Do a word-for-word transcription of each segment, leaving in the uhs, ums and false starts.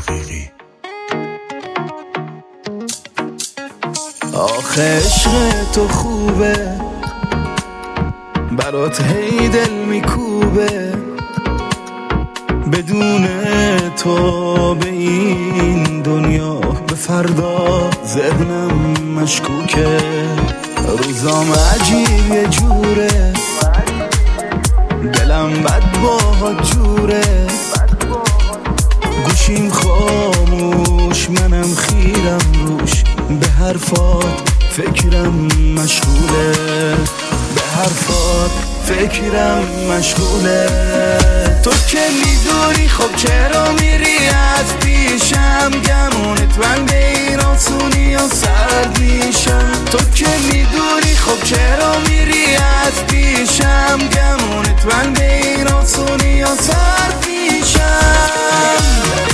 حقیقی. آخه عشق تو خوبه، برات هی دل میکوبه، بدون تو به این دنیا به فردا ذهنم مشکوکه. روزام عجیب یه جوره، دلم بد باهات جوره، گوشیم خاموش منم خیرم روش، به حرفات فکرم مشغوله، به حرفات فکرم مشغوله. تو که میدونی خب چرا میری از پیشم، گمونت من به این آسونی و سرد میشم. تو که میدونی خب چرا میری از پیشم، گمونت من به این آسونی و سرد میشم.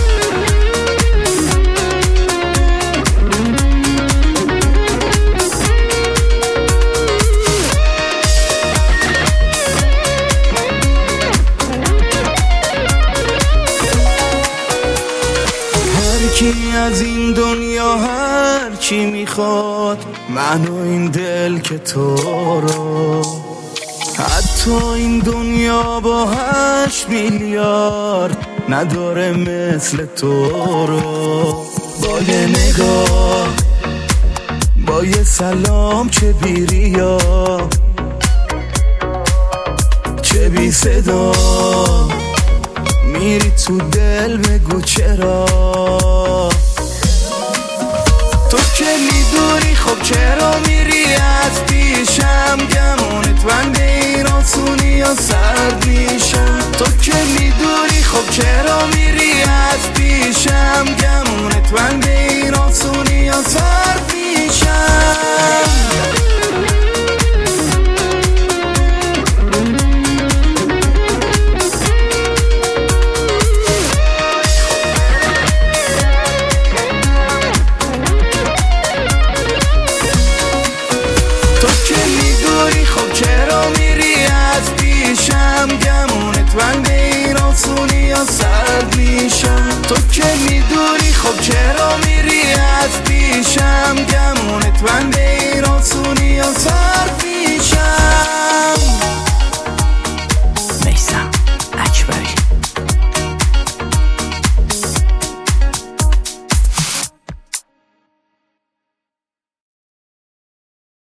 کی از این دنیا هر چی میخواد، من و این دل که تو رو، حتی این دنیا با هشت میلیارد نداره مثل تو رو. با یه نگاه، با یه سلام، چه بی ریا چه بی صدا، میری تو دل بگو چرا. تو که میدونی خب چرا میری از پیشم، گمونت من به این آسونی یا سرد میشم.